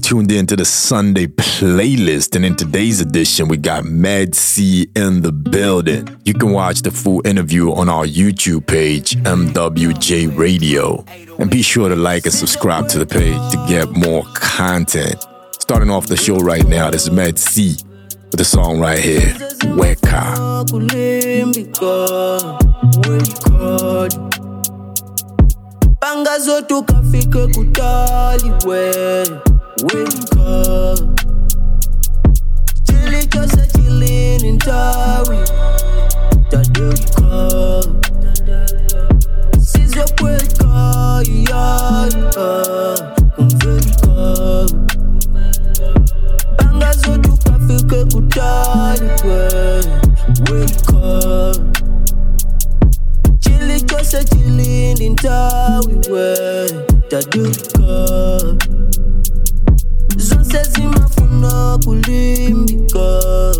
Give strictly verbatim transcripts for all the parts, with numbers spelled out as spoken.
tuned in to the Sunday playlist, and in today's edition, we got Med C in the building. You can watch the full interview on our YouTube page, M W J Radio, and be sure to like and subscribe to the page to get more content. Starting off the show right now, this is Med C with the song right here, Weka. Bangazo tukafike kutali we Weka Chili chose chilini ntawi Tadeka Sizo kweka ya Kumveka Bangazo tukafike kutali we Weka Chili chose chilini ntawi we Taduka Zonse zimafuna kulimbika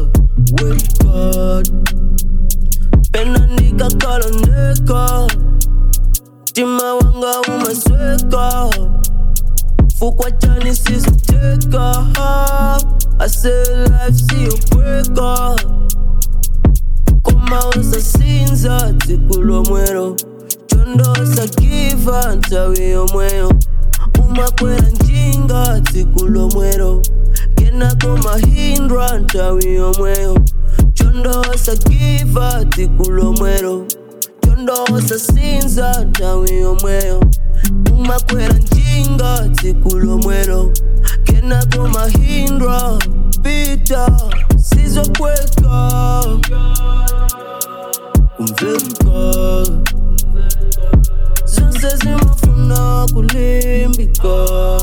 Weka Pena nika kalondeka Tima wanga umasweka Fukwa chani sizoteka I say life siyo kweka Koma osa sinza tikulo mwero Chondo osa kiva ntawi omweyo Umakwela njinga tikulo mwero Kena koma hindra ntawi omweyo Chondo osa kiva tikulo mwero Chondo osa sinza ntawi omweyo Umakwela njinga tikulo mwero Kena koma hindra Pita sizo kweka Kumveka Zonse zimafuna kulimbika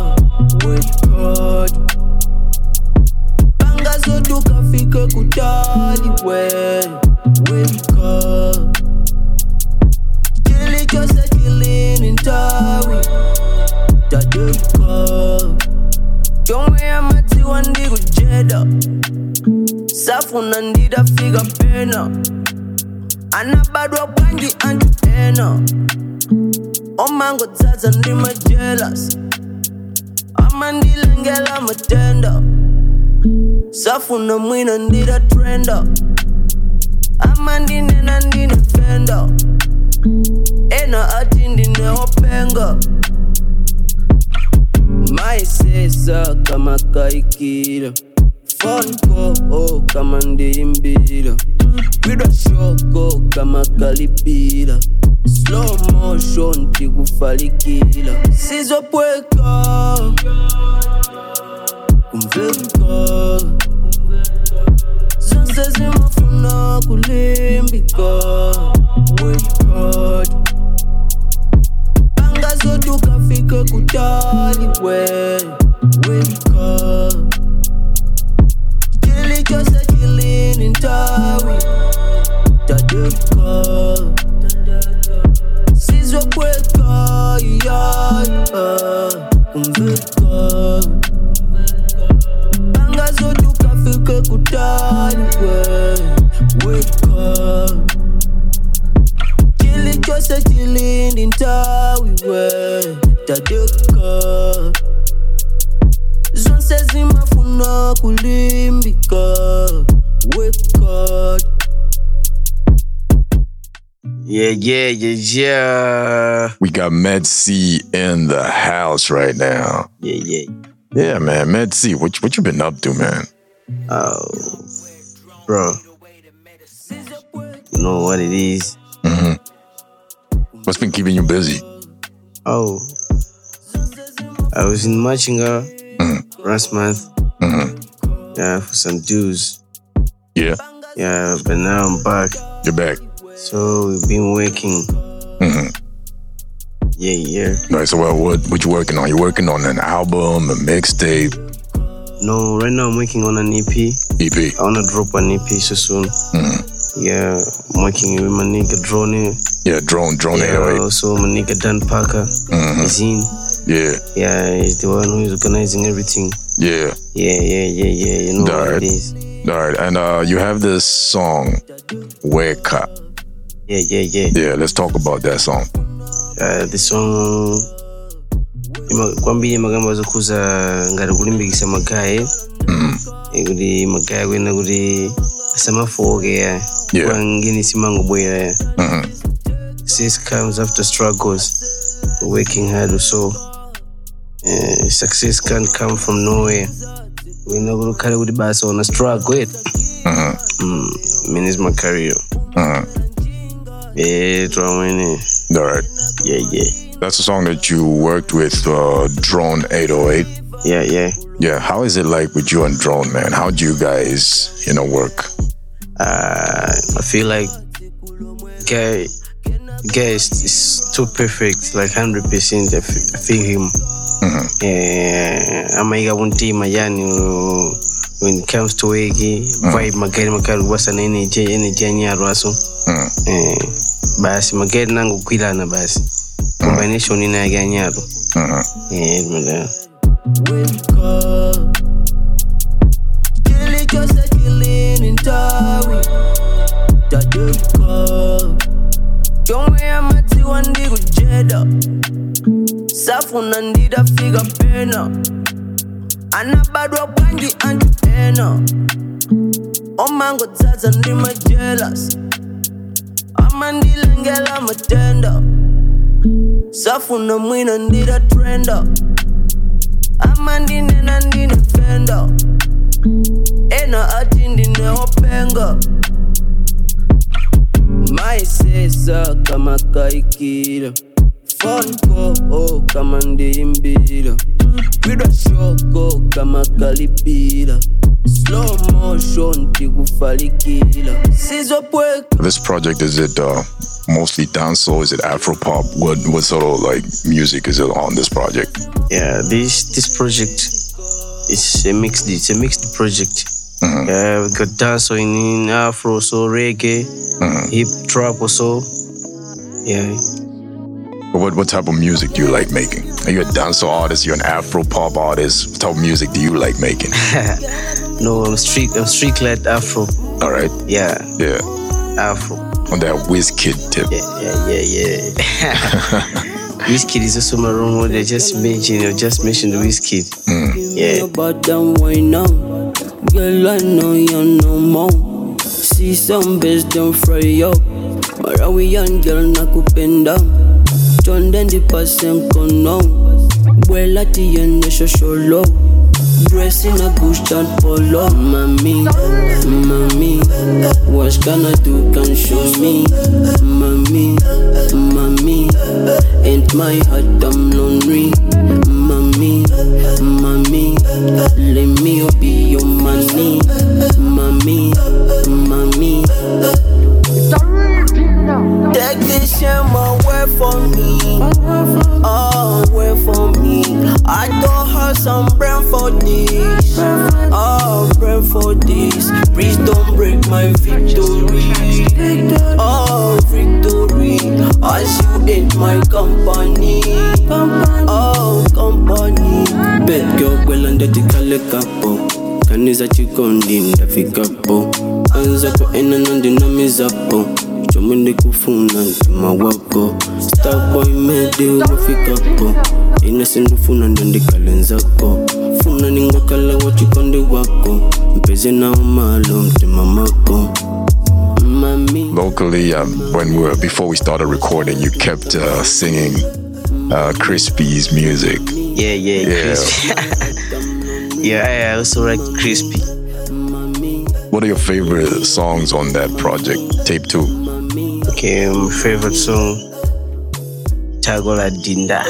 Weka Bangazo tukafike kutali we Weka Chili chose chilini ntawi Tadeka Chomwe ya mati wandi kujeda Safu na ndida figa pena Anabadwa bwangi antena Omango tzaza ndima jealous Amandilengela matenda Safu na mwina ndida trenda Amandinena ndine fenda Ena ati ndine openga Maisesa kama kaikira Phone call oh kama ndimbira Vida shoko kama kalipira Slow motion tikufalikila Sizo pweka Kumveka Zonse zimafuna kulimbika Weka Bangazo tukafike kutali we Weka Chili chose chilini ntawi Tadeka Sizo kweka ya Kumveka Bangazo tukafike kutali we Weka Chili chose chilini ntawi we Tadeka Zonse zimafuna kulimbika Weka Yeah, yeah, yeah, yeah. We got Med C in the house right now. Yeah, yeah. Yeah, man, Med C, what, what you been up to, man? Oh, bro. You know what it is? Mm-hmm. What's been keeping you busy? Oh, I was in Machinga mm-hmm. last month. Mm-hmm. Yeah, for some dues. Yeah? Yeah, but now I'm back. You're back? So we've been working. Mm-hmm. Yeah, yeah. Right, so well, what what you working on? You working on an album, a mixtape? No, right now I'm working on an E P. E P? I wanna drop an E P so soon. Mm-hmm. Yeah, I'm working with my nigga Drone. Yeah, Drone, Drone. Yeah, anyway. Also my nigga Dan Parker. Mm-hmm. He's in. Yeah. Yeah, he's the one who's organizing everything. Yeah. Yeah, yeah, yeah, yeah. You know All what right. it is. All right, and uh, you have this song, Weka. Yeah, yeah, yeah. Yeah, let's talk about that song. Uh, the song, kwambiri magamba zokuza ngati kulimbikitsa magayi kuti magayi kwenda kuti asamafoke ya kwangeni simangobwera. Success comes after struggles, working hard also. Uh, success can't come from nowhere. We're not going to carry with the bass on a struggle. Uh-huh. Mm, mean, it's my career. Uh-huh. Yeah, drawing. All right. Yeah, yeah. That's a song that you worked with uh, Drone eight oh eight. Yeah, yeah. Yeah, how is it like with you and Drone, man? How do you guys, you know, work? Uh, I feel like guy, guy is, is too perfect, like one hundred percent. I, f- I feel him. Mm-hmm. Yeah, I'm a one team, when it comes to Wiki, vibe, magari makari wasa na energy, energy nyaro aso. Eh, basi magari nangu kwila na basi. Combination ina ya nyaro. Eh, mada. Wake up, chilling just a chilling in Tawi. Taduka, chomwe ya mati wandi kujeda. Safu nandida figa pena. Anabadwa bangi antena. Omango zaza ndima jealous. Amandile ngela matenda. Safu na mwina ndida trenda. Amandine nandine fenda. Ena atindine openga. Maisesa kama kaikira. Phone call oh kama ndimbira. Vida shoko kama kalipira. Slow motion tikufalikira. Sizo pweka. This project, is it uh, mostly dancehall? Is it Afro-pop? What what sort of like music is it on this project? Yeah, this this project is a mixed. It's a mixed project. Mm-hmm. Yeah, we got dancehall in, in Afro, so reggae, mm-hmm. hip trap also. Yeah. What what type of music do you like making? Are you a dancehall artist? You're an Afro-pop artist? What type of music do you like making? No, I'm street. I'm street led Afro. All right. Yeah. Yeah. Afro. On that Wizkid tip. Yeah, yeah, yeah, yeah. Wizkid is also my role model. Just mention, you just mentioned Wizkid. Mm. Yeah. But then why now? Girl, I know you no more. See some best don't fry up. Marawi girl nakupenda. Tonde ndi pasen kono. Bwela tiyende shosholo. Dress in a bush and polo. Mami, mami, what can I do, can show me. Mami, mami, ain't my heart I'm lonely. Mami, mami, let me be your money. Mami, mami, take this shame away from me. Oh, away from me. I don't have some brain for this. Oh, brain for this. Please don't break my victory. Oh, victory. As you ain't my company. Oh, company. Bet girl, well, under the calikapo. Kaniza chikondi ndafikapo. Anza kuena nandi na mizapo. Chomende kufuna ntima wako. Starboy mede wafikapo. Inasendu funa ndende kalenzako. Funa ningo kala wachikonde wako. Mpeze na umalo mtima mako. Mami. Locally, um, when we were, before we started recording, you kept uh, singing uh, Crispy's music. Yeah, yeah, yeah. Crispy. Yeah, I also like Crispy. What are your favorite songs on that project, Tape two? Okay, my favorite song, Chagola Dinda.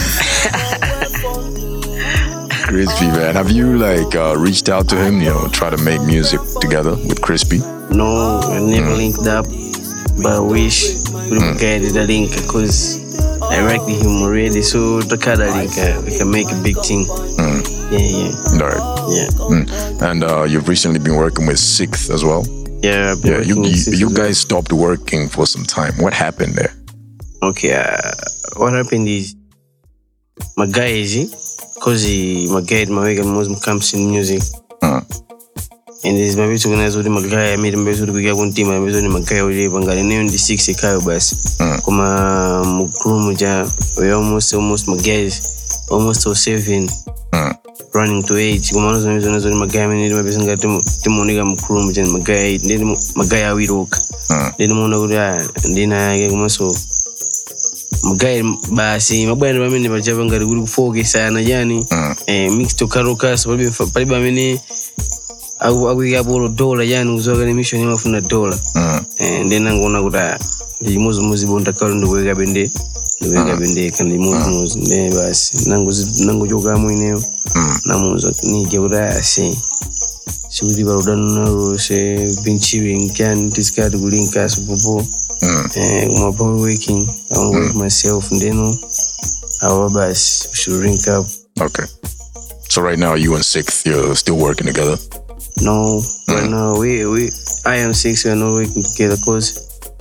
Crispy, man. Have you like uh, reached out to him, you know, try to make music together with Crispy? No, I never mm. linked up, but I wish we mm. get the link because I like him already. So the kind of link, uh, we can make a big thing. Mm. Yeah, yeah. All right. Yeah. Mm. And uh, you've recently been working with Sixth as well? Yeah, yeah. You you, you guys stopped working for some time. What happened there? Okay, uh, what happened is my guy is because my guy my way Muslim comes in music. Uh. And this my to organize with my guy. I made him to get one team. I made him my guy already. Bangale name the six car bus. Kuma mukuru muja. We almost almost my guys. almost to seven. Mm. Running to eight. Kumano zone zone zone magaya mini ndi mapesa ngati timunika mkulu mchani magaya eight. Ndi magaya awiroka. Ndi muna kuda ndi na yake kumaso magaya basi mabwana bamene pachapa ngati kuli kufoke sana yani. Eh mix to karoka so palibe palibe amene aku akuika bolo dollar yani uzoka ni mission yamafuna dollar. Eh ndi nangona kuda ndi muzi muzi bonda kalo ndikuweka bende. Ndikuweka bende kandi muzi muzi ndi basi nangu nangu joka mweneyo. Namuzo nije kuda si sikuti barudano se binchiwi can discard gulinka supopo eh uma power working I want work myself ndeno our bus should link up. Okay, so right now you and Sixth, you're still working together? No, mm. right now we we I am Six, we are not working together cause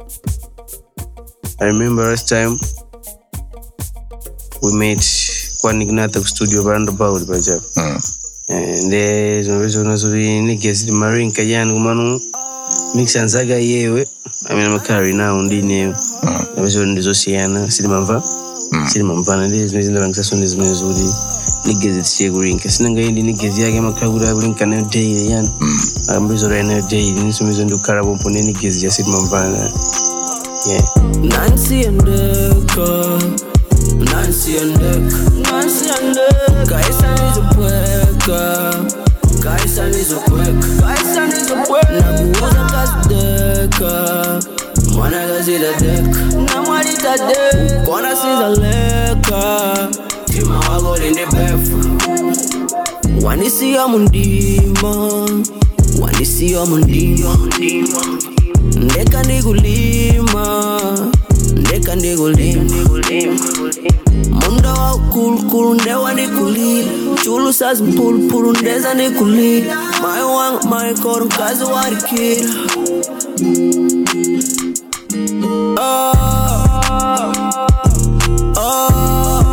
I remember last time we met kwa Nignata studio roundabout baja. And there's no reason to be niggas the marine kayan kumanu mix and zaga yewe. I mean I'm a carry now ndine. I was on the Oceana, Sidimava. Sidimava and there's no reason is mezuri niggas it's green. Kasinanga indi niggas yaga makagura green can day yan. I'm busy right now day in some reason to carabo pone niggas just Sidimava. Yeah. Nancy and the car. Nancy and Dick, Nancy and Dick. Kaisan is a puerca. Kaisan is a puerca. Kaisan is a puerca. Nabuza kasdeka. Mwana gazida dek. Namarita dek. Kona siza leka. Tima wago linde befu. Wanisi ya mundima. Wanisi ya mundima. Ndeka nigulima. Ndeka nigulima. Munda wa cool cool ndewa ni kulila. Chulu sas mpul pulu ndeza ni kulila. My wang my koru kazi wari kila. Oh Oh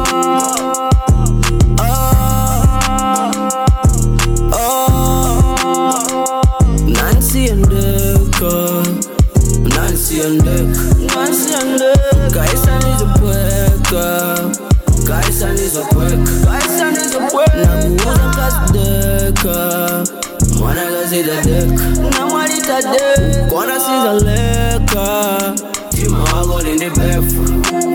Oh Oh Nancy and Deka. Nancy and Deka. Nancy and Deka. Kaisan is a puerca. Kaisan is a puerca. Kaisan is a puerca. Nabuza kasdeka. Mwana gazida deka. Namarita deka. Kona siza leka. Tima wago linde befu.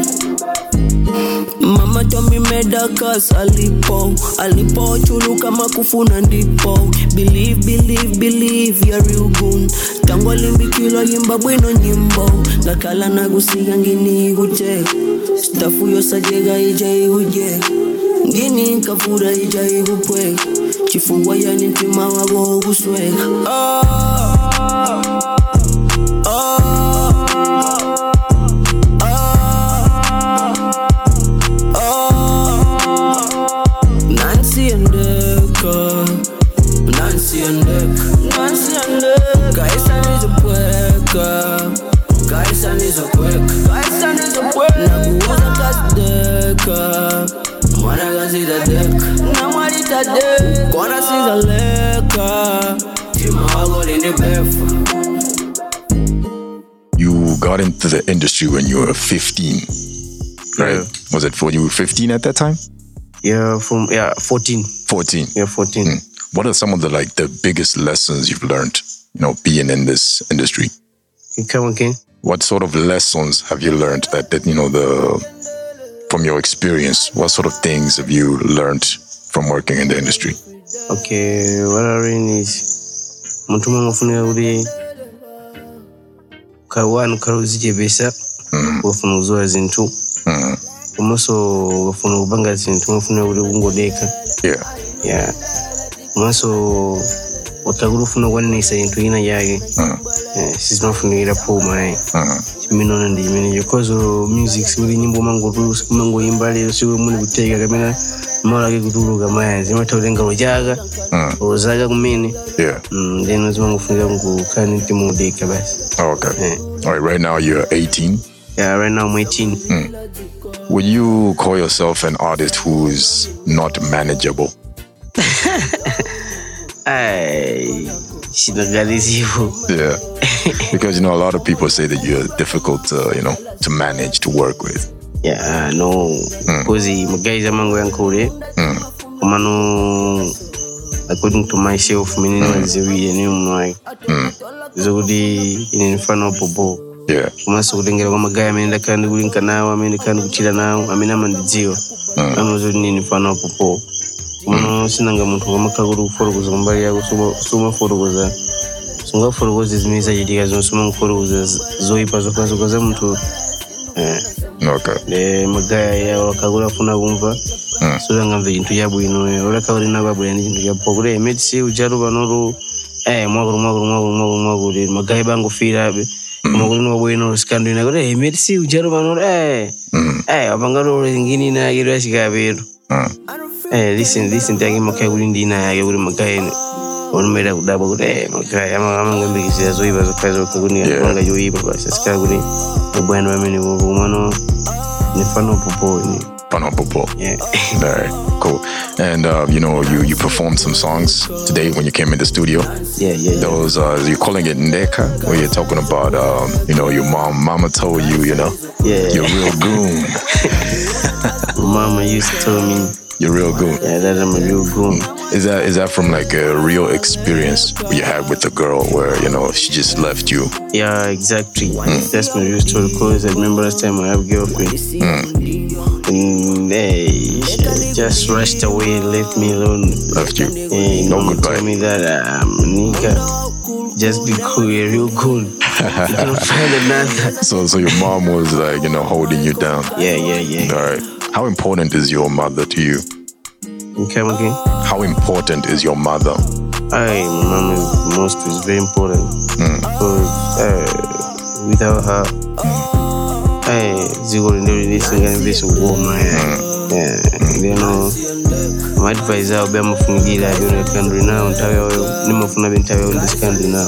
Mama told me medakas alipo. Alipo chulu kama kufuna ndipo. Believe, believe, believe you're real good. Tango limbi kilo yimba bueno nyimbo. Lakala na gusiga ngini guche. Stafu yosa jega ija ihuje. Ngini kafura ija ihupwe. Chifungwa ya nitima wago guswega. Oh Oh Nancy and Deka. Nancy and Deka. Nancy and Deka. Kaisan is a puerca. Kaisan is a puerca. Kaisan is a puerca. Nabuza kasdeka. Mwana gazida deka. Namarita deka. Kona siza leka. Tima wago linde befu. You got into the industry when you were fifteen, right? Yeah. Was it for you fifteen at that time? Yeah, from yeah, fourteen. fourteen. Yeah, fourteen. Mm. What are some of the like the biggest lessons you've learned, you know, being in this industry? Can you come again? What sort of lessons have you learned that, that you know the from your experience? What sort of things have you learned from working in the industry? Okay, what I learned is mutuma mafuna uri kawan karuzije besa wafuna uzoa zintu. Mhm. Umaso wafuna ubanga zintu mafuna uri ungodeka. Yeah. Yeah. Umaso wataguru funa wani isa zintu ina yage. Mhm. Eh, sisi mafuna ira poma eh. Mhm. Minona ndi mini yokozo music suri nyimbo mango rules mango imbali suri muni gutega kamera mara ke guduru kama yazi matolenga ujaga uzaga kumini. Yeah. Mm, then was mango funga ngo kani timu deka basi. Oh, okay. Yeah. All right, right now you're eighteen. Yeah, right now I'm eighteen. Mm. Would you call yourself an artist who's not manageable? Ay, yeah, because you know a lot of people say that you're difficult, to, you know, to manage, to work with. Yeah, no. Because mm. my guys are mango yankore. Mm. Kumano, according to myself, many was a real name like. Zodi in infano popo. Yeah. Kumaso kudengera kwa magaya amenenda kandi kulinka nao, amenenda kandi kuchila nao, amena mandizio. Kama zodi ni infano popo. Kumano sinanga muntu kwa makaguru forogoza mbali yako suma suma forogoza. Sunga forogoza zimiza jidika zon suma forogoza zoi pazo kazo kaza muntu. Eh. Okay. Le magaya ya wakagura funa kumva. Mm. So nga mve into yabu ino ora ka ori na babu yani into yabu kure emetsi ujaru banoro eh mwaguru mwaguru mwaguru mwaguru mwaguru magaya bango fira be mwaguru no bwino skando ina kure emetsi ujaru banoro eh eh abangaro ngini na yiro shikaberu eh listen listen tangi makaya kuri ndina ya kuri magaya on mera kudaba kure magaya ama ama ngombe kisi zo iba zo kazo kuguni nganga yo iba basi ska kuri bwana wameni ngomano ni fano popo ni Popo. Yeah. All right, cool. And uh, you know, you you performed some songs today when you came in the studio. Yeah, yeah, yeah. Those uh, you're calling it Ndeka, where you're talking about, um, you know, your mom. Mama told you, you know, yeah, you're real goon. Mama used to tell me you're real goon. Yeah, that I'm a real goon. Is that is that from like a real experience you had with the girl where you know she just left you? Yeah, exactly. Mm. That's my real story. Because I remember last time I have a girlfriend. Mm. And hey, she just rushed away and left me alone. Left you. And no mom goodbye. told me that um, nigga, just be cool, you're real good. You can find another. So, so your mom was like, you know, holding you down. Yeah, yeah, yeah. All right. How important is your mother to you? Come again? How important is your mother? I, my mom is most is very important. Mm. Because uh, without her, I zero in this and this woman. Yeah, you know, my advisor will be a fungi like in the country now. Ontario, no more than Ontario in this country now.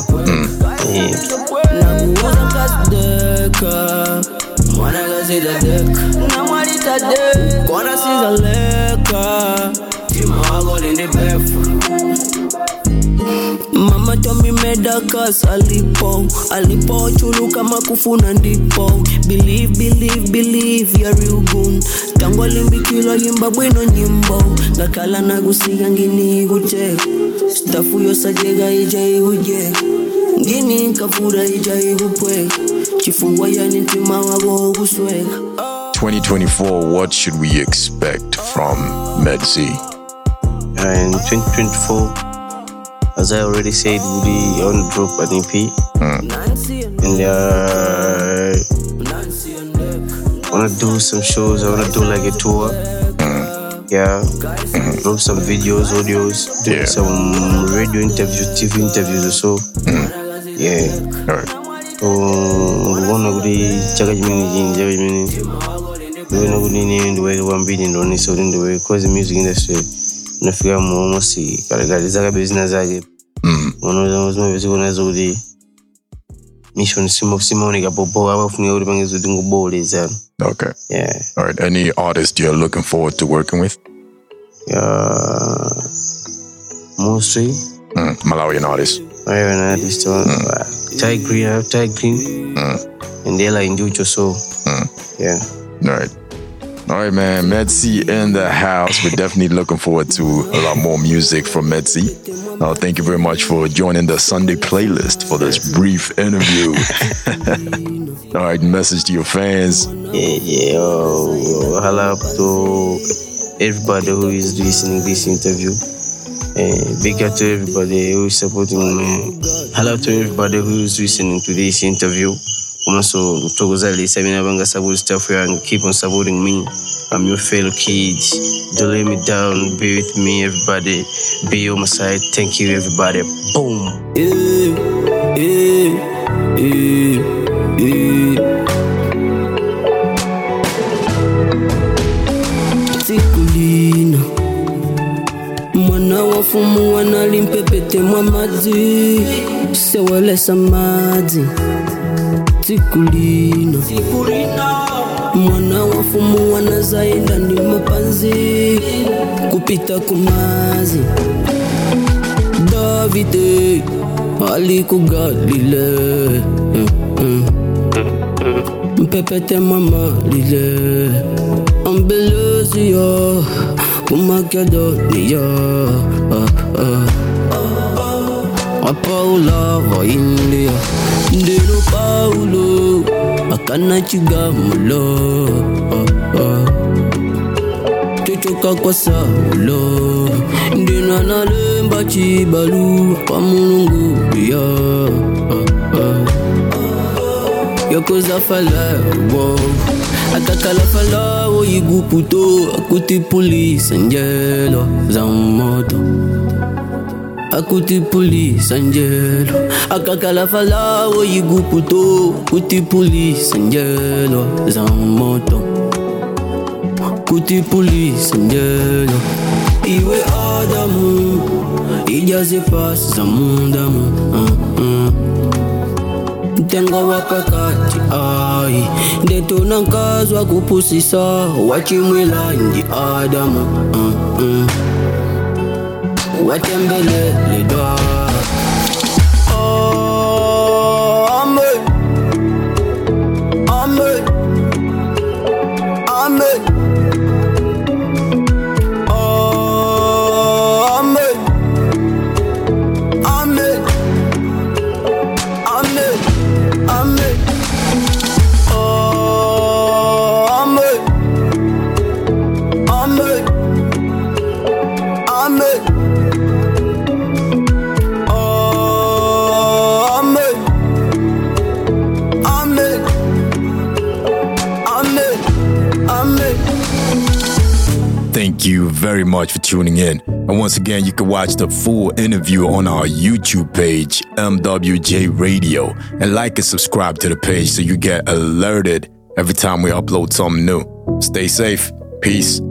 Mama told me medaka alipo alipo chulu kama kufuna ndipo believe believe believe you're real good tango limbikilo yimba bwino nyimbo ngakala nagusiga ngini gute stafu yosajega ije uje ngini kafura ije igupwe chifungwa yani ntima wabo gusweka. twenty twenty-four, what should we expect from Medzi? Uh, in twenty twenty-four, as I already said, we on the drop an E P. Mm. And uh, I wanna do some shows. I wanna do like a tour. Mm. Yeah, mm-hmm. Drop some videos, audios, do yeah. some radio interviews, T V interviews or so. Mm. Yeah. All right. So we wanna go to Jagajimini, Jagajimini. We wanna go to the way one billion on this or in the way because the music industry. Nafika muomo si karagaliza business zake. Mm. Unaona lazima vitu kuna zuri. Mission simo simo ni kapopo hapa funia uri bangi zuri ngubole sana. Okay. Yeah. All right. Any artists you're looking forward to working with? Yeah. Mostly. Mm. Malawian artists. Malawian artists. Mm. Ty Green, I have Ty Green. Mm. And Ella Injucho so. Mm. Yeah. All right. All right, man. Medzi in the house. We're definitely looking forward to a lot more music from Medzi. Uh, thank you very much for joining the Sunday playlist for this brief interview. All right, message to your fans. Yeah, yeah. Oh, hello to everybody who is listening to this interview. Uh, big up to everybody who is supporting me. Hello to everybody who is listening to this interview. Also, Togozali, Sabina Banga Sabu stuff and keep on supporting me. I'm your fellow kids. Don't let me down. Be with me, everybody. Be on my side. Thank you, everybody. Boom. Yeah, yeah, yeah, yeah. Tikulina mwana wa fumu wanalimpepete mwa maji sewele samadi. Tikulina mwana wa fumu wanazaenda ni mapanzi kupita kumazi. Davide alikugalile mm, mm. Pepete mama lile Ambelezi yo Kumakedo ni yo Paula va India Ndelo Paulo Akana chigamulo Chochoka kwa saulo Ndina nalemba chibalu Kwa mulungu ya Yokoza fala wo Akakala fala wo Iguputo Akuti police angelo Zamoto Akuti police angelo Akakala fala wo Iguputo Akuti police angelo Zamoto Akuti police angelo Iwe Adamu Ijaze pas Zamundamu uh, uh. Tengo wakakati ai Ndeto nankazwa kupusisa Wachimwila ndi Adamu uh, uh. Watembele leda Oh, amen Amen Amen Oh, amen Amen Amen Amen. Oh, amen. Amen. Amen. Oh, amen. Amen. Amen. Amen. Thank you very much for tuning in. And once again, you can watch the full interview on our YouTube page, M W J Radio, and like and subscribe to the page so you get alerted every time we upload something new. Stay safe. Peace.